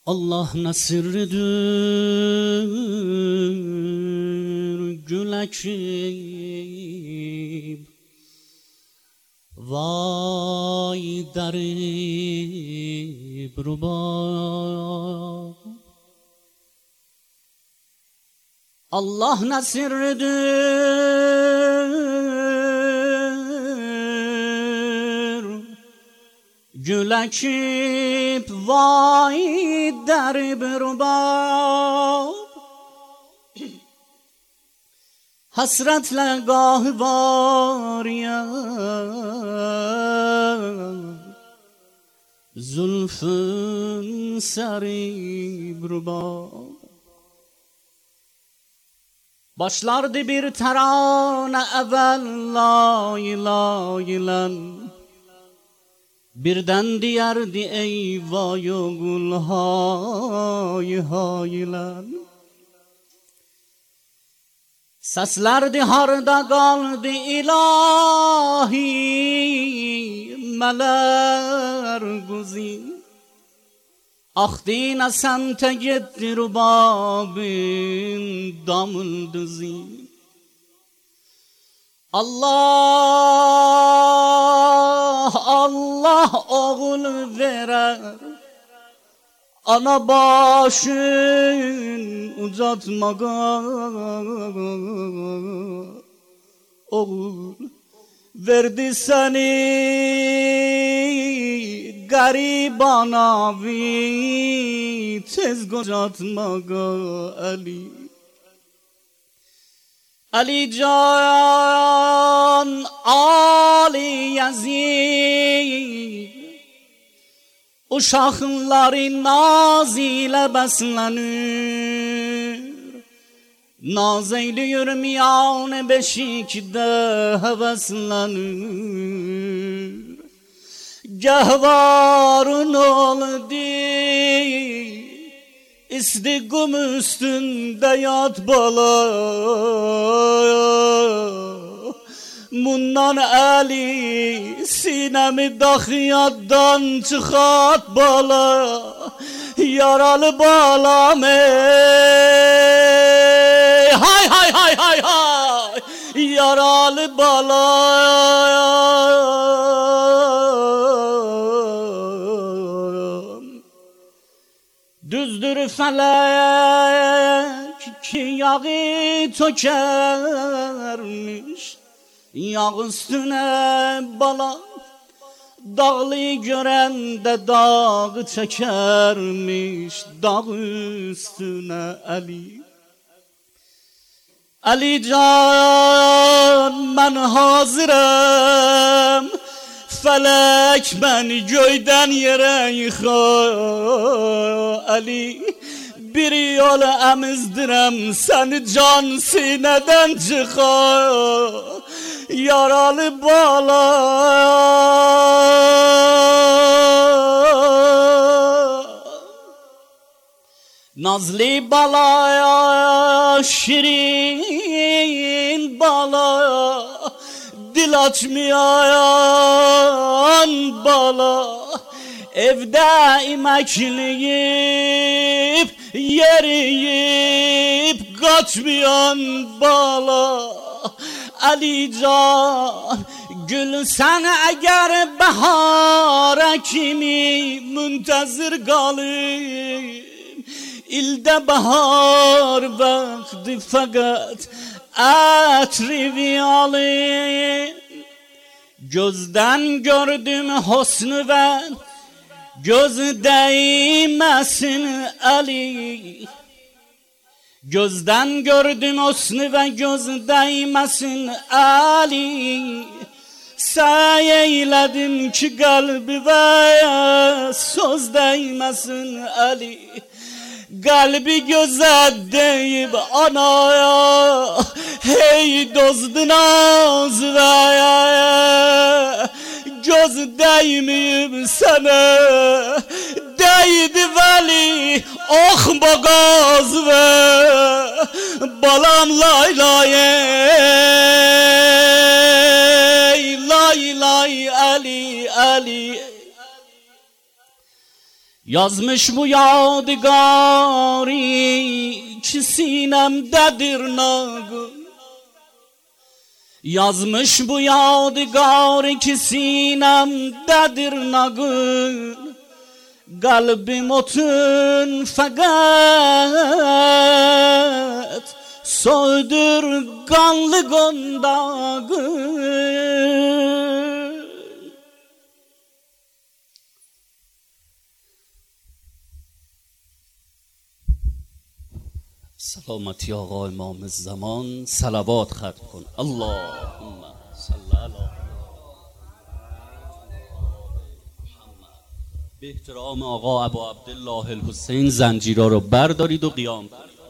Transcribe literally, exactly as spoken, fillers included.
Allah nasırdır gül ekip, vay darib rubab. Allah nasırdır gül ekip, vay darib rubab. Hasretle gah var ya zulfün sarib rubab. Başlardı bir terane evvel la ilahe illallah, birden diyerdi eyvah yogul hay hay illallah. Seslerdi harda kaldı ilahi, meler guzin ahdine semte gitti rubabin damıldı zin. Allah Allah oğul verer, ana başın uzatmaga oğul verdi seni garibana vi tez kocatmaga Ali. Ali Can Ali Yazid uşakların naz ile beslenir, naz eyliyor miyan beşikde heveslenir. Gehvarın oldu istikum üstünde yat bala, mundan eli sinemi dahyattan çıkart bala. Yaralı balam ey, hay hay hay hay hay, yaralı balam. Düzdür felek ki yağı tökermiş, yağ üstüne bala, dağlı gören de dağ çekermiş, dağ üstüne Ali. Ali Can ben hazırım, felek beni göyden yere yıkar Ali. Bir yol emizdirem seni can sineden çıkar, yaralı bala. Nazlı balaya şirin bala, dil açmayan bala, evde imekleyip yeriyip kaçmayan bala. Ali Can gül sen eğer bahara kimi müntezir kalayım, ilde bahar vakti fakat etri alayım. Gözden gördüm hosnu ve göz değmesin Ali. Gözden gördüm hosnu ve göz değmesin Ali. Say eyledim ki kalbi ve söz değmesin Ali. Kalbi göze deyip anaya, hey dostu naz ve göz değmeyip sana, değdi veli ah bagaz ve balam lay lay lay lay Ali Ali. Yazmış bu yadigarı ki sinemdedir nagın. Yazmış bu yadigarı ki sinemdedir nagın. Kalbim otun fakat soğudur kanlı gondagın. سلامتی آقا امام زمان صلوات ختم کن اللهم صل علی به احترام آقا ابا عبدالله الحسین زنجیرها رو بردارید و قیام کنید.